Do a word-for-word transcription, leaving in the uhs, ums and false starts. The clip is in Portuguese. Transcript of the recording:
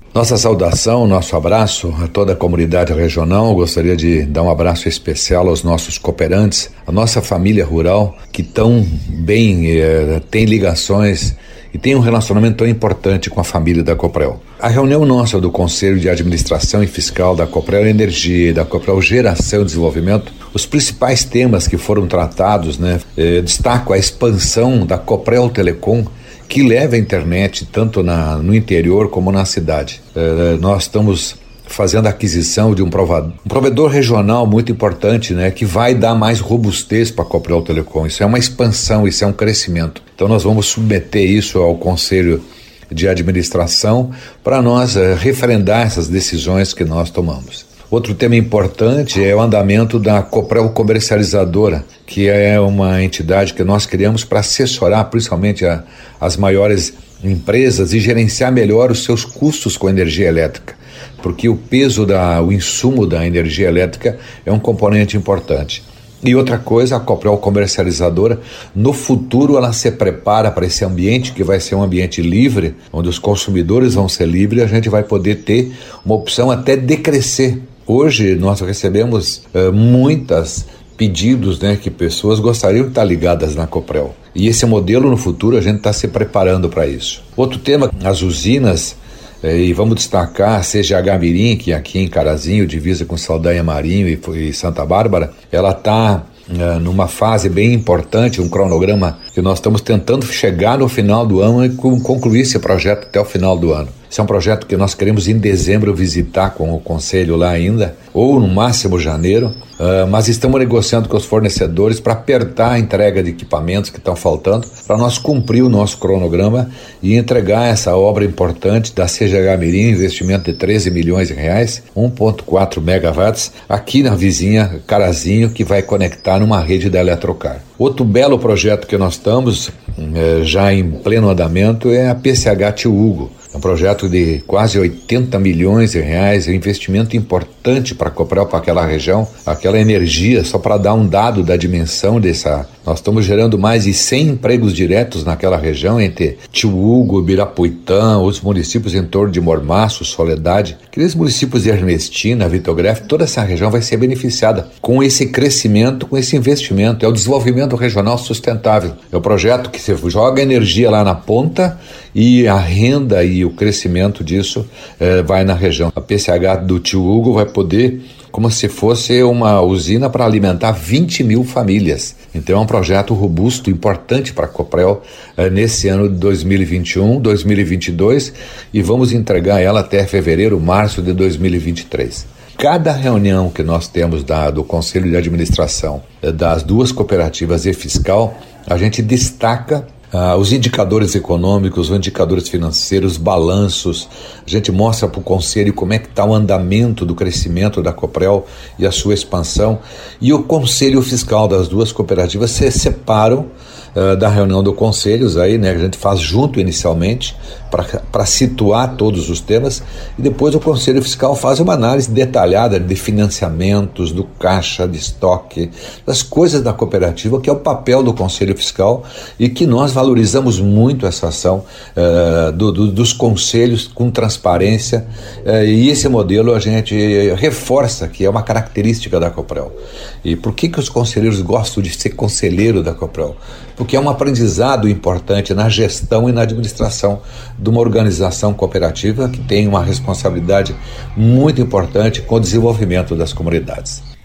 Nossa saudação, nosso abraço a toda a comunidade regional. Eu gostaria de dar um abraço especial aos nossos cooperantes, a nossa família rural, que tão bem eh, tem ligações e tem um relacionamento tão importante com a família da Coprel. A reunião nossa do Conselho de Administração e Fiscal da Coprel Energia e da Coprel Geração e Desenvolvimento, os principais temas que foram tratados, né, eh, destaco a expansão da Coprel Telecom, que leva a internet tanto na, no interior como na cidade. Eh, nós estamos fazendo a aquisição de um provedor, um provedor regional muito importante, né, que vai dar mais robustez para a Coprel Telecom. Isso é uma expansão, isso é um crescimento. Então nós vamos submeter isso ao Conselho de Administração para nós eh, referendar essas decisões que nós tomamos. Outro tema importante é o andamento da Coprel Comercializadora, que é uma entidade que nós criamos para assessorar principalmente a, as maiores empresas e gerenciar melhor os seus custos com energia elétrica, porque o peso, da, o insumo da energia elétrica é um componente importante. E outra coisa, a Coprel Comercializadora, no futuro ela se prepara para esse ambiente que vai ser um ambiente livre, onde os consumidores vão ser livres e a gente vai poder ter uma opção até de crescer. Hoje nós recebemos uh, muitos pedidos, né, que pessoas gostariam de estar ligadas na Coprel. E esse modelo no futuro a gente está se preparando para isso. Outro tema, as usinas, eh, e vamos destacar a C G H Mirim, que aqui em Carazinho, divisa com Saldanha Marinho e, e Santa Bárbara, ela está uh, numa fase bem importante, um cronograma que nós estamos tentando chegar no final do ano e concluir esse projeto até o final do ano. Esse é um projeto que nós queremos em dezembro visitar com o Conselho lá ainda, ou no máximo janeiro, uh, mas estamos negociando com os fornecedores para apertar a entrega de equipamentos que estão faltando, para nós cumprir o nosso cronograma e entregar essa obra importante da C G H Mirim, investimento de treze milhões de reais, um vírgula quatro megawatts, aqui na vizinha Carazinho, que vai conectar numa rede da Eletrocar. Outro belo projeto que nós estamos eh, já em pleno andamento é a P C H Tio Hugo. É um projeto de quase oitenta milhões de reais, é um investimento importante para a Coprel, para aquela região, aquela energia, só para dar um dado da dimensão dessa. Nós estamos gerando mais de cem empregos diretos naquela região, entre Tio Hugo, Birapuitã, os municípios em torno de Mormaço, Soledade, aqueles municípios de Ernestina, Vitogrefe, toda essa região vai ser beneficiada com esse crescimento, com esse investimento. É o desenvolvimento regional sustentável. É o projeto que você joga energia lá na ponta e a renda e o crescimento disso eh, vai na região. A P C H do Tio Hugo vai poder, como se fosse uma usina para alimentar vinte mil famílias. Então é um projeto robusto, importante para a Coprel eh, nesse ano de dois mil e vinte e um, dois mil e vinte e dois, e vamos entregar ela até fevereiro, março de dois mil e vinte e três. Cada reunião que nós temos da, do Conselho de Administração eh, das duas cooperativas e fiscal, a gente destaca Ah, os indicadores econômicos, os indicadores financeiros, balanços. A gente mostra para o Conselho como é que está o andamento do crescimento da Coprel e a sua expansão. E o Conselho Fiscal das duas cooperativas se separam uh, da reunião do Conselho, aí, né, a gente faz junto inicialmente para situar todos os temas, e depois o Conselho Fiscal faz uma análise detalhada de financiamentos, do caixa, de estoque, das coisas da cooperativa, que é o papel do Conselho Fiscal, e que nós valorizamos muito essa ação uh, do, do, dos conselhos com transparência, uh, e esse modelo a gente reforça que é uma característica da Coprel. E por que que os conselheiros gostam de ser conselheiro da Coprel? Porque é um aprendizado importante na gestão e na administração de uma organização cooperativa que tem uma responsabilidade muito importante com o desenvolvimento das comunidades.